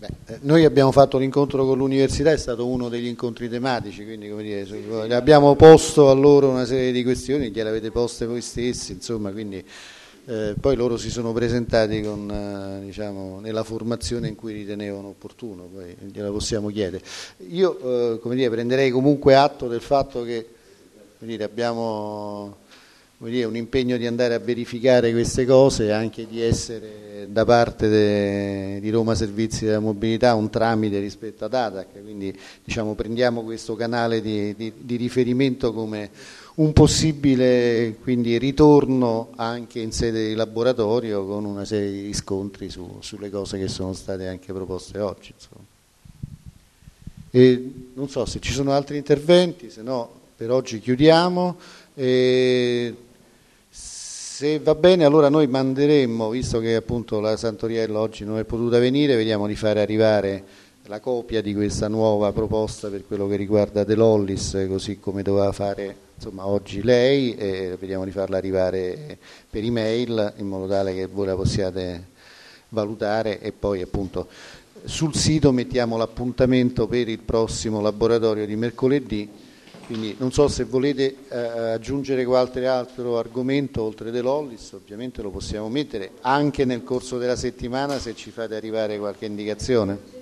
Noi abbiamo fatto l'incontro con l'università, è stato uno degli incontri tematici, quindi come dire, abbiamo posto a loro una serie di questioni, gliele avete poste voi stessi, insomma, quindi poi loro si sono presentati con, diciamo, nella formazione in cui ritenevano opportuno, poi gliela possiamo chiedere. Io come dire, prenderei comunque atto del fatto che come dire, abbiamo un impegno di andare a verificare queste cose e anche di essere da parte di Roma Servizi della Mobilità un tramite rispetto ad ATAC, quindi diciamo, prendiamo questo canale di riferimento come un possibile quindi ritorno anche in sede di laboratorio con una serie di riscontri sulle cose che sono state anche proposte oggi. E non so se ci sono altri interventi, se no per oggi chiudiamo. Se va bene allora noi manderemmo, visto che appunto la Santoriello oggi non è potuta venire, vediamo di fare arrivare la copia di questa nuova proposta per quello che riguarda De Lollis, così come doveva fare insomma, oggi lei, e vediamo di farla arrivare per email in modo tale che voi la possiate valutare e poi appunto sul sito mettiamo l'appuntamento per il prossimo laboratorio di mercoledì. Quindi non so se volete aggiungere qualche altro argomento oltre De Lollis, ovviamente lo possiamo mettere anche nel corso della settimana se ci fate arrivare qualche indicazione.